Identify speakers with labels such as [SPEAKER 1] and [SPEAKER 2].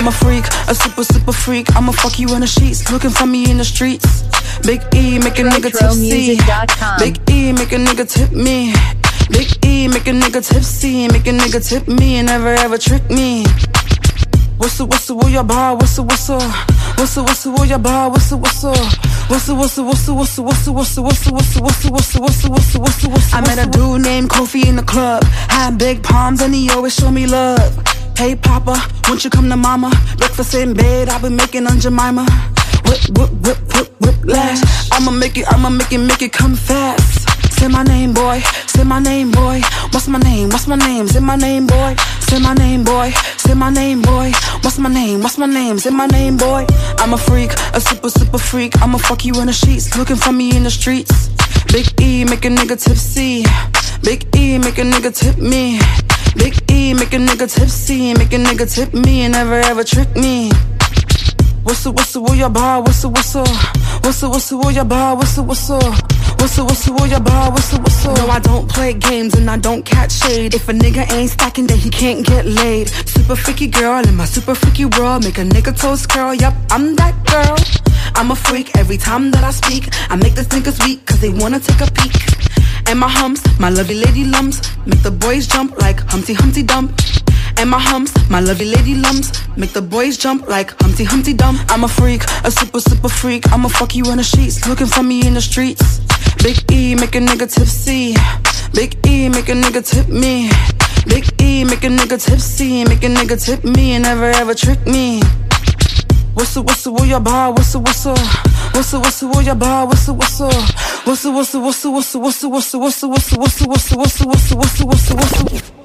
[SPEAKER 1] I'm a freak, a super freak. I'ma fuck you in the sheets, looking for me in the streets. Big E, make a nigga tipsy. Big E, make a nigga tip me. Big E, make a nigga tipsy. Make a nigga tip me and never ever trick me. What's the will ya buy? What's the will ya buy? What's the I met a dude named Kofi in the club. Had big palms and he always show me love. Hey Papa, won't you come to mama? Breakfast in bed, I've been making on Jemima. Whip, lash. I'ma make it come fast. Say my name, boy. Say my name, boy. What's my name? What's my name? Say my name, boy. Say my name, boy. Say my name, boy. What's my name? What's my name? Say my name, boy. I'm a freak, a super freak. I'ma fuck you in the sheets, looking for me in the streets. Big E, make a nigga tipsy. Big E, make a nigga tip me. Big E, make a nigga tipsy. Make a nigga tip me and never ever trick me. What's the will ya buy? What's the will ya buy? What's the will ya buy? What's the No, I don't play games and I don't catch shade. If a nigga ain't stacking, then he can't get laid. Super freaky girl in my super freaky world. Make a nigga toast curl, yup, I'm that girl. I'm a freak every time that I speak. I make the niggas weak cause they wanna take a peek. And my humps, my lovely lady lumps, make the boys jump like Humpty Dump. And my humps, my lovely lady lumps, make the boys jump like Humpty Dump. I'm a freak, a super freak. I'ma fuck you in the sheets, looking for me in the streets. Big E, make a nigga tipsy. Big E, make a nigga tip me. Big E, make a nigga tipsy. Make a nigga tip me and never ever trick me. What's the will ya buy? What's the will ya buy? What's the